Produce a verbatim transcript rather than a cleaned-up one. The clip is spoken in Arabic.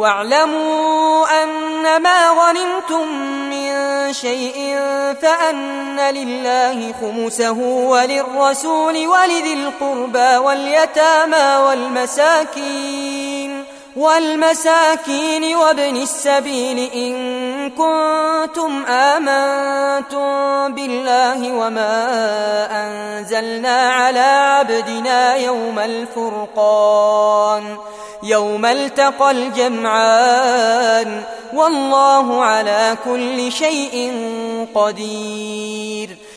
واعلموا أنما غنمتم من شيء فأن لله خمسه وللرسول ولذي القربى واليتامى والمساكين والمساكين وابن السبيل إن كنتم آمنتم بالله وما أنزلنا على عبدنا يوم الفرقان يوم التقى الجمعان والله على كل شيء قدير.